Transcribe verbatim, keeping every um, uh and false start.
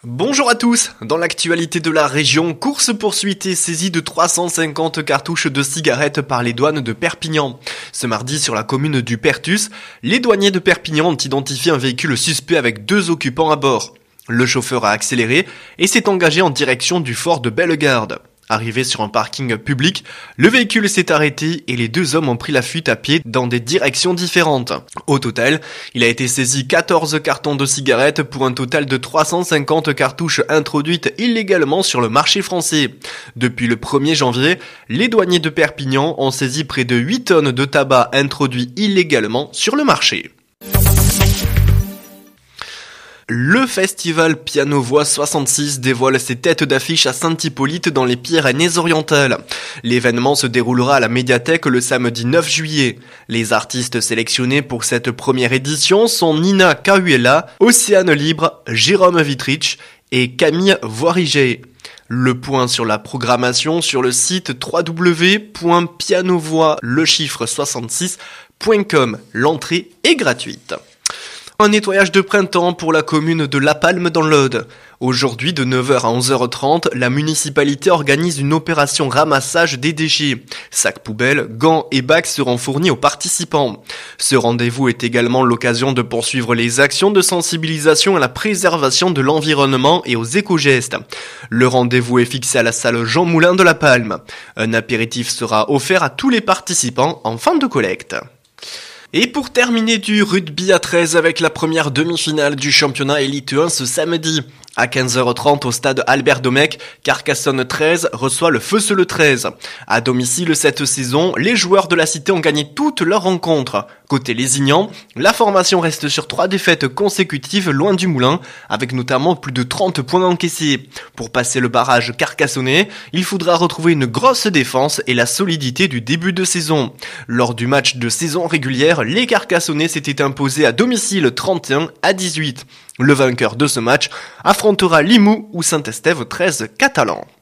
Bonjour à tous. Dans l'actualité de la région, course-poursuite et saisie de trois cent cinquante cartouches de cigarettes par les douanes de Perpignan. Ce mardi, sur la commune du Pertus, les douaniers de Perpignan ont identifié un véhicule suspect avec deux occupants à bord. Le chauffeur a accéléré et s'est engagé en direction du fort de Bellegarde. Arrivé sur un parking public, le véhicule s'est arrêté et les deux hommes ont pris la fuite à pied dans des directions différentes. Au total, il a été saisi quatorze cartons de cigarettes pour un total de trois cent cinquante cartouches introduites illégalement sur le marché français. Depuis le premier janvier, les douaniers de Perpignan ont saisi près de huit tonnes de tabac introduit illégalement sur le marché. Le festival Piano-Voix soixante-six dévoile ses têtes d'affiche à Saint-Hippolyte dans les Pyrénées-Orientales. L'événement se déroulera à la médiathèque le samedi neuf juillet. Les artistes sélectionnés pour cette première édition sont Nina Cahuela, Océane Libre, Jérôme Vitrich et Camille Voirigé. Le point sur la programmation sur le site w w w point pianovoix le chiffre soixante-six point com. L'entrée est gratuite. Un nettoyage de printemps pour la commune de La Palme dans l'Aude. Aujourd'hui, de neuf heures à onze heures trente, la municipalité organise une opération ramassage des déchets. Sacs poubelles, gants et bacs seront fournis aux participants. Ce rendez-vous est également l'occasion de poursuivre les actions de sensibilisation à la préservation de l'environnement et aux éco-gestes. Le rendez-vous est fixé à la salle Jean Moulin de La Palme. Un apéritif sera offert à tous les participants en fin de collecte. Et pour terminer du rugby à treize avec la première demi-finale du championnat Elite un ce samedi. À quinze heures trente au stade Albert Domecq, Carcassonne treize reçoit le Feusseux treize. À domicile cette saison, les joueurs de la cité ont gagné toutes leurs rencontres. Côté Lézignan, la formation reste sur trois défaites consécutives loin du moulin, avec notamment plus de trente points encaissés. Pour passer le barrage carcassonnais, il faudra retrouver une grosse défense et la solidité du début de saison. Lors du match de saison régulière, les Carcassonnais s'étaient imposés à domicile trente et un à dix-huit. Le vainqueur de ce match affrontera Limoux ou Saint-Estève treize catalan.